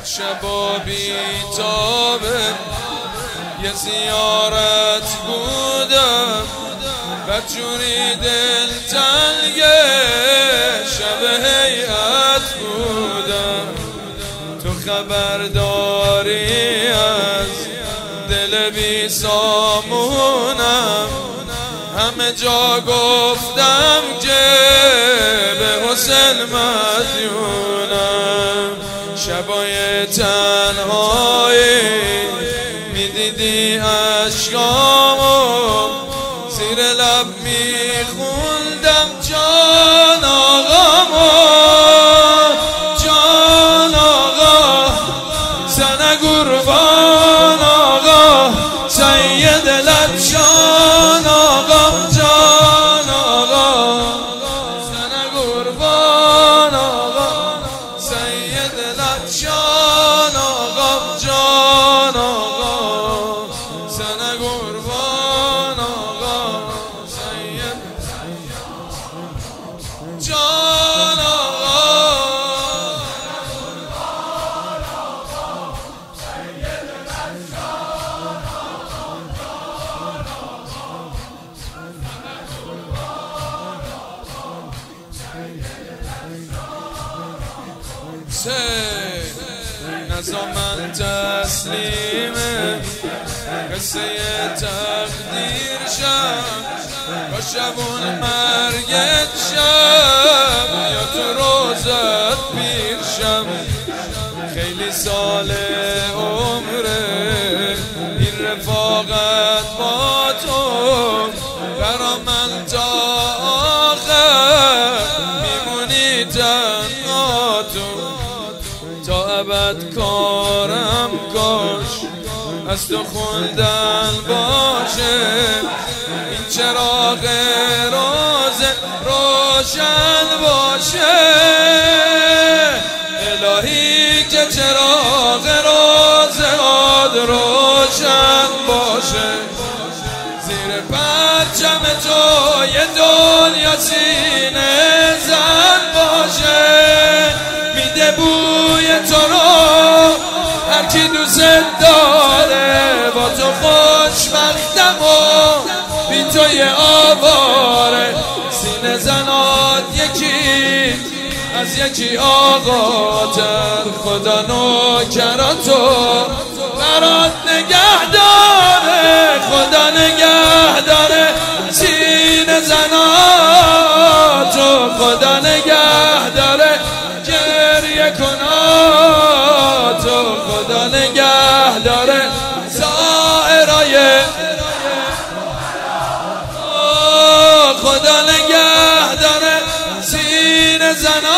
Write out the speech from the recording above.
شب و بیتابه یه زیارت بودم بدجوری دل تنگه شب هیئت بودم تو خبرداری از دل بی سامونم همه جا گفتم که به حسن مدیونم شبای تنهایی میدیدی عشقامو زیر لب میخوندم جان آقامو جان آقا زن قربان آقا سید لب جان آقا جان آقا زن قربان آقا سید لب جان آقا جان آقا زن قربان آقا سید جان آقا نظام من تسلیمه قصه تقدیر شم با شبون مرگت شم یا تو روزت پیر شم خیلی سال عمره این رفاقت با تو برا من تا آخر میمونی تنها تو تا ابد کارم کاش از تو خوندن باشه این چراغ روز روشن باشه الهی که چراغ روز روشن باشه زیر پرچم تو یه دنیا سینه زن باشه میده بوی تو رو هر کی دوست داره با تو خوشبختم و بی تو یه آواره سینه زنات یکی از یکی آقا تر خدا نوکراتو برات نگه داره خدا نگه داره سینه زناتو خدا نگه داره گریه کناتو خدا نگه داره زائرای خدا نگه داره سینه زناتو